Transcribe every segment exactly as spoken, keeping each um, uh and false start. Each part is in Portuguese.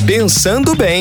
Pensando Bem.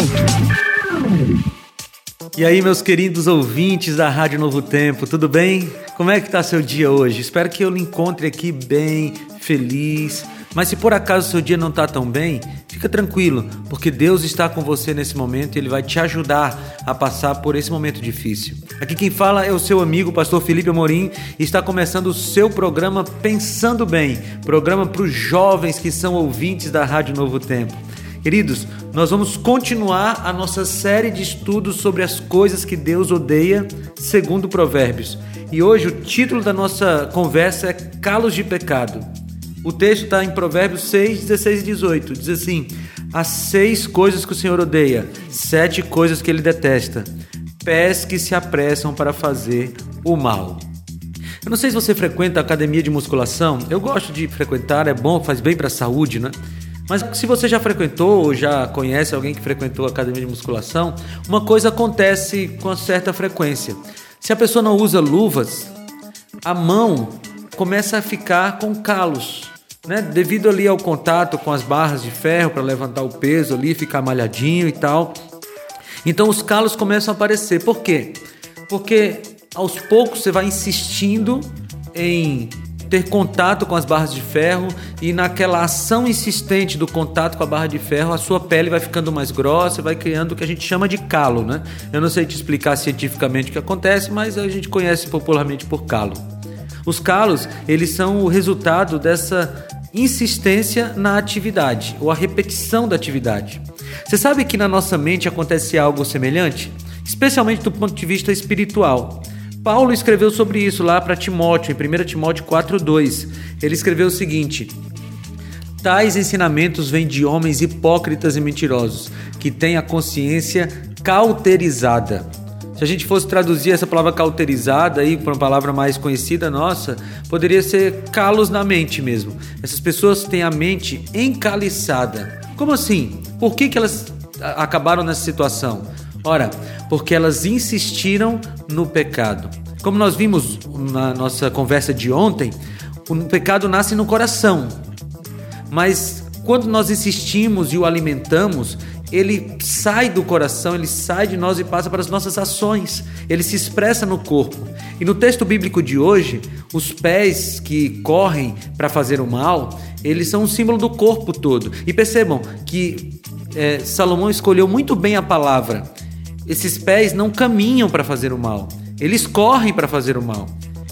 E aí, meus queridos ouvintes da Rádio Novo Tempo, tudo bem? Como é que tá seu dia hoje? Espero que eu lhe encontre aqui bem, feliz. Mas se por acaso seu dia não tá tão bem, fica tranquilo, porque Deus está com você nesse momento e Ele vai te ajudar a passar por esse momento difícil. Aqui quem fala é o seu amigo, pastor Felipe Amorim, e está começando o seu programa Pensando Bem, programa para os jovens que são ouvintes da Rádio Novo Tempo. Queridos, nós vamos continuar a nossa série de estudos sobre as coisas que Deus odeia, segundo Provérbios. E hoje o título da nossa conversa é Calos de Pecado. O texto está em Provérbios seis, dezesseis e dezoito. Diz assim: as seis coisas que o Senhor odeia, sete coisas que Ele detesta, pés que se apressam para fazer o mal. Eu não sei se você frequenta a academia de musculação. Eu gosto de frequentar, é bom, faz bem para a saúde, né? Mas se você já frequentou ou já conhece alguém que frequentou a academia de musculação, uma coisa acontece com certa frequência. Se a pessoa não usa luvas, a mão começa a ficar com calos, né? Devido ali ao contato com as barras de ferro para levantar o peso ali, ficar malhadinho e tal. Então os calos começam a aparecer. Por quê? Porque aos poucos você vai insistindo em ter contato com as barras de ferro e naquela ação insistente do contato com a barra de ferro, a sua pele vai ficando mais grossa, vai criando o que a gente chama de calo, né? Eu não sei te explicar cientificamente o que acontece, mas a gente conhece popularmente por calo. Os calos, eles são o resultado dessa insistência na atividade, ou a repetição da atividade. Você sabe que na nossa mente acontece algo semelhante? Especialmente do ponto de vista espiritual. Paulo escreveu sobre isso lá para Timóteo, em primeira Timóteo quatro, dois. Ele escreveu o seguinte: tais ensinamentos vêm de homens hipócritas e mentirosos, que têm a consciência cauterizada. Se a gente fosse traduzir essa palavra cauterizada aí para uma palavra mais conhecida nossa, poderia ser calos na mente mesmo. Essas pessoas têm a mente encaliçada. Como assim? Por que que elas acabaram nessa situação? Ora, porque elas insistiram no pecado. Como nós vimos na nossa conversa de ontem, o pecado nasce no coração. Mas quando nós insistimos e o alimentamos, ele sai do coração, ele sai de nós e passa para as nossas ações. Ele se expressa no corpo. E no texto bíblico de hoje, os pés que correm para fazer o mal, eles são um símbolo do corpo todo. E percebam que é, Salomão escolheu muito bem a palavra. Esses pés não caminham para fazer o mal, eles correm para fazer o mal.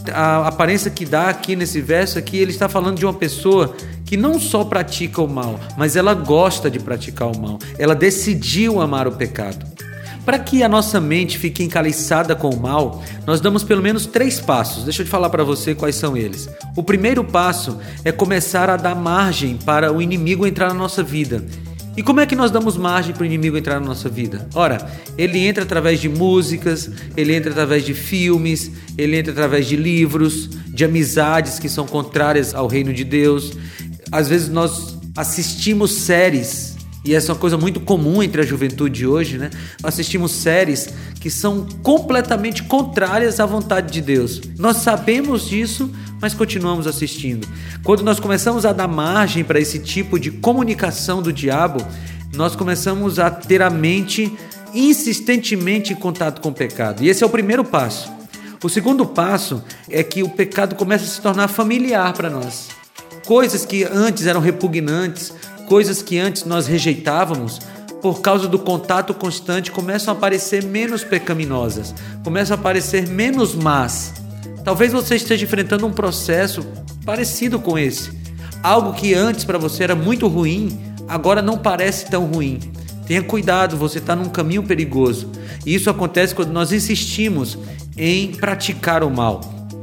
A aparência que dá aqui nesse verso aqui, ele está falando de uma pessoa que não só pratica o mal, mas ela gosta de praticar o mal. Ela decidiu amar o pecado. Para que a nossa mente fique encaliçada com o mal, nós damos pelo menos três passos. Deixa eu te falar para você quais são eles. O primeiro passo é começar a dar margem para o inimigo entrar na nossa vida. E como é que nós damos margem para o inimigo entrar na nossa vida? Ora, ele entra através de músicas, ele entra através de filmes, ele entra através de livros, de amizades que são contrárias ao reino de Deus. Às vezes nós assistimos séries, e essa é uma coisa muito comum entre a juventude hoje, né? Assistimos séries que são completamente contrárias à vontade de Deus. Nós sabemos disso, mas continuamos assistindo. Quando nós começamos a dar margem para esse tipo de comunicação do diabo, nós começamos a ter a mente insistentemente em contato com o pecado. E esse é o primeiro passo. O segundo passo é que o pecado começa a se tornar familiar para nós. Coisas que antes eram repugnantes, coisas que antes nós rejeitávamos, por causa do contato constante, começam a parecer menos pecaminosas, começam a parecer menos más. Talvez você esteja enfrentando um processo parecido com esse. Algo que antes para você era muito ruim, agora não parece tão ruim. Tenha cuidado, você está num caminho perigoso. E isso acontece quando nós insistimos em praticar o mal.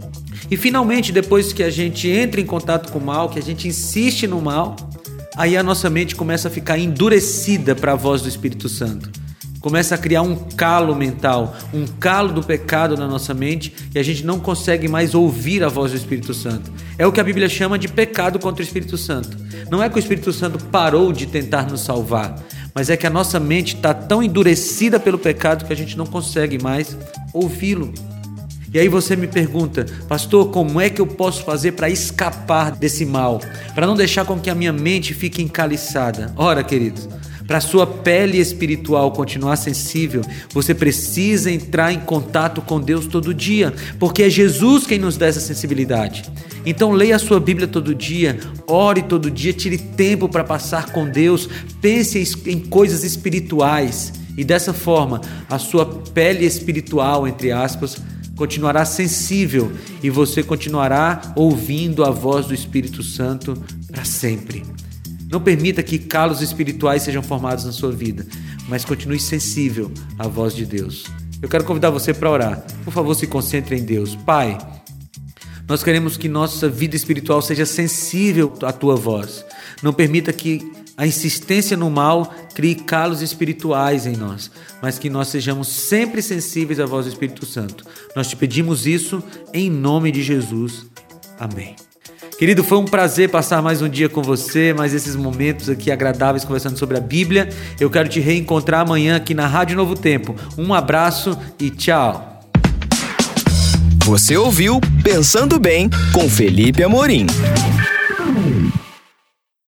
E finalmente, depois que a gente entra em contato com o mal, que a gente insiste no mal, aí a nossa mente começa a ficar endurecida para a voz do Espírito Santo. Começa a criar um calo mental, um calo do pecado na nossa mente, e a gente não consegue mais ouvir a voz do Espírito Santo. É o que a Bíblia chama de pecado contra o Espírito Santo. Não é que o Espírito Santo parou de tentar nos salvar, mas é que a nossa mente está tão endurecida pelo pecado que a gente não consegue mais ouvi-lo. E aí você me pergunta: pastor, como é que eu posso fazer para escapar desse mal? Para não deixar com que a minha mente fique encaliçada? Ora, queridos, Para a sua pele espiritual continuar sensível, você precisa entrar em contato com Deus todo dia, porque é Jesus quem nos dá essa sensibilidade. Então leia a sua Bíblia todo dia, ore todo dia, tire tempo para passar com Deus, pense em coisas espirituais e dessa forma a sua pele espiritual, entre aspas, continuará sensível e você continuará ouvindo a voz do Espírito Santo para sempre. Não permita que calos espirituais sejam formados na sua vida, mas continue sensível à voz de Deus. Eu quero convidar você para orar. Por favor, se concentre em Deus. Pai, nós queremos que nossa vida espiritual seja sensível à Tua voz. Não permita que a insistência no mal crie calos espirituais em nós, mas que nós sejamos sempre sensíveis à voz do Espírito Santo. Nós te pedimos isso em nome de Jesus. Amém. Querido, foi um prazer passar mais um dia com você, mais esses momentos aqui agradáveis conversando sobre a Bíblia. Eu quero te reencontrar amanhã aqui na Rádio Novo Tempo. Um abraço e tchau. Você ouviu Pensando Bem com Felipe Amorim.